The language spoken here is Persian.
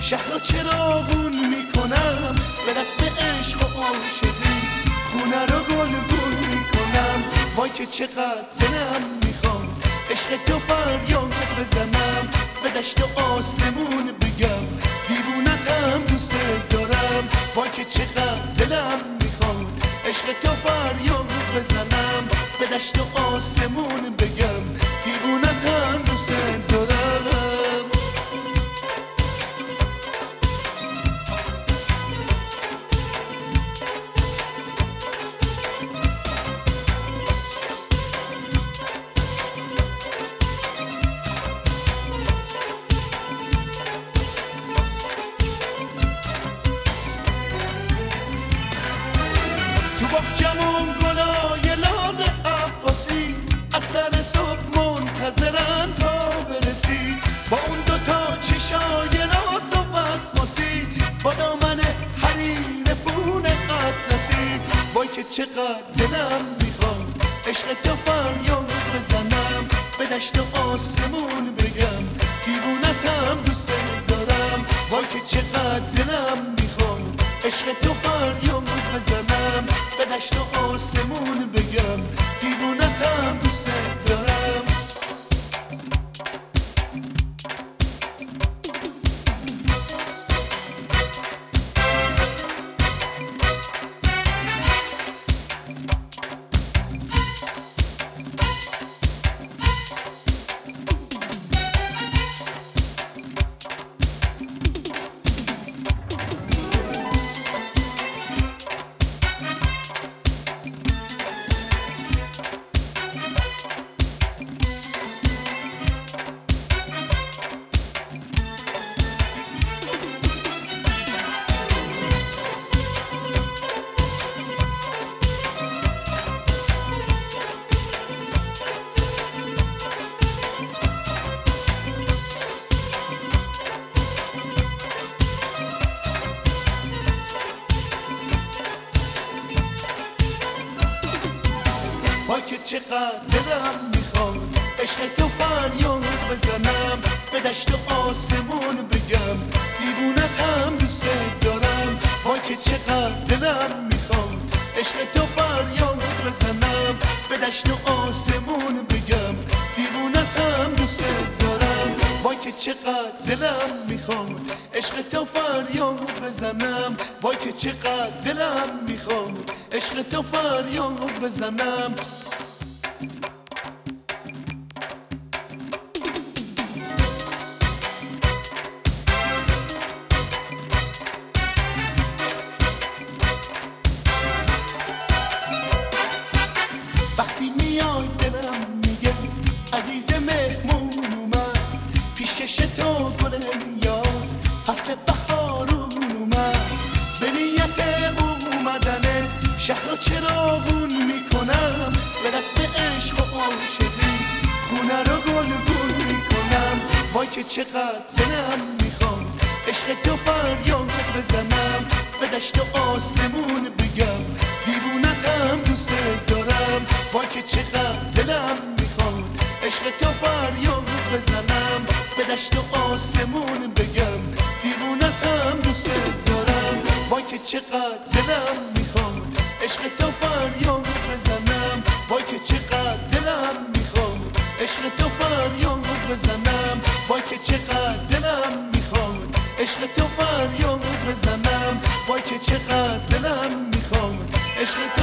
شهر چراغون میکنم به رسم عشق و عاشقی، خونه رو گلگون میکنم. وای که چقدر دلم میخواد عشق تو فریاد بزنم، به دشت و آسمون بگم دیوونتم دوست دارم. وای که چقدر دلم میخواد عشق تو فریاد بزنم، به دشت و آسمون بگم دیوونتم دوست دارم. تو باغچمون گلای لال عباسی از سر صبح منتظرن تا برسی، با اون دوتا چشای راز و وسواسی، با دامن حریر پون اطلسی. وای که چقدر دلم میخواد عشق تو فریاد بزنم، به دشت و آسمون بگم دیوونتم دوست دارم. وای که چقدر دلم میخواد عشق تو فریاد بزنم، به دشت و آسمون بگم دیوونتم دوست دارم. وای که چقدر دلم میخواد عشق تو فریاد بزنم، به دشت و آسمون بگم دیوونتم دوست دارم. وای که چقدر دلم میخواد عشق تو فریاد بزنم، به دشت و آسمون بگم دیوونتم دوست دارم. وای که چقدر دلم میخواد عشق تو فریاد بزنم، وای که چقدر دلم میخواد عشق تو فریاد بزنم. وقتی میای دلم میگه عزیز مهمون اومد، پیشکش تو گل یاس فصل بهارون اومد. به نیت اومدن شهر رو چراغون میکنم، به رسم عشق و عاشقی خونه رو گلگون میکنم. وای که چقدر دلم میخواد عشق تو فریاد بزنم، به دشت و آسمون بگم دیوونتم دوست دارم. وای که چقدر دلم میخواد عشق تو فریاد بزنم، به دشت و آسمون بگم دیوونتم دوست دارم. وای که چقدر دلم میخواد عشق تو فریاد بزنم، وای که چقدر دلم میخواد عشق تو فریاد بزنم. وای که چقدر دلم میخواد عشق تو فریاد بزنم، وای که چقدر دلم میخواد عشق تو